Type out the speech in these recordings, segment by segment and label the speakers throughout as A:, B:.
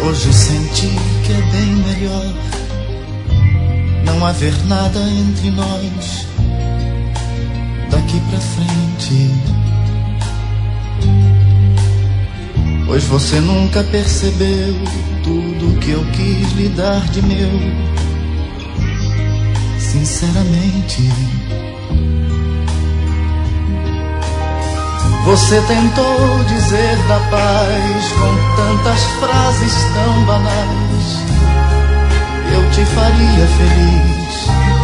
A: Hoje senti que é bem melhor não haver nada entre nós daqui pra frente, pois você nunca percebeu tudo que eu quis lhe dar de meu, sinceramente. Você tentou dizer da paz com tantas frases tão banais, eu te faria feliz,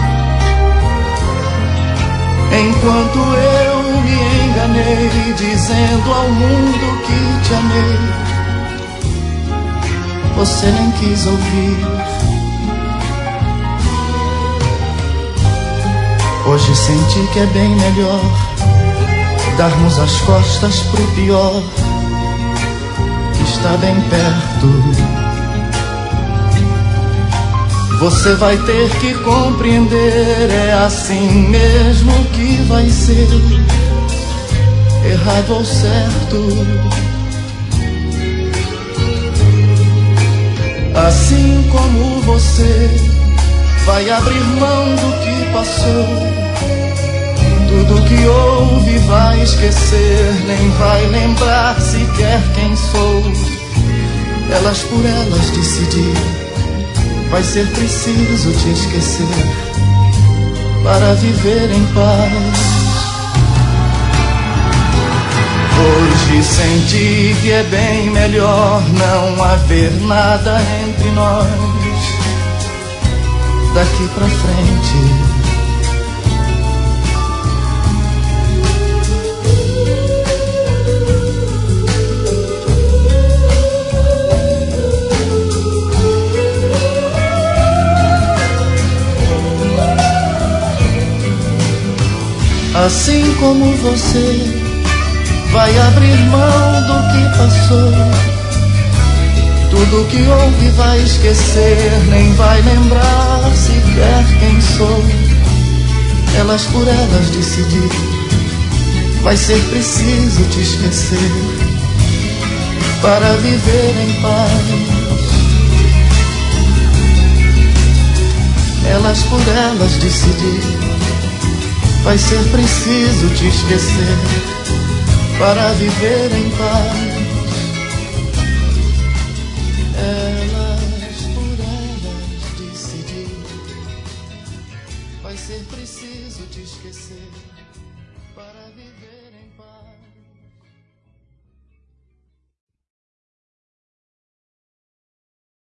A: enquanto eu me enganei dizendo ao mundo que te amei. Você nem quis ouvir. Hoje senti que é bem melhor darmos as costas pro pior, que está bem perto. Você vai ter que compreender, é assim mesmo que vai ser, errado ou certo. Assim como você vai abrir mão do que passou, tudo que houve vai esquecer, nem vai lembrar sequer quem sou. Elas por elas decidir, vai ser preciso te esquecer para viver em paz. Hoje senti que é bem melhor não haver nada entre nós daqui pra frente. Assim como você vai abrir mão do que passou, tudo que houve vai esquecer, nem vai lembrar sequer quem sou. Elas por elas decidir, vai ser preciso te esquecer para viver em paz. Elas por elas decidir, vai ser preciso te esquecer para viver em paz. Elas por elas decidir, vai ser preciso te esquecer para viver em paz.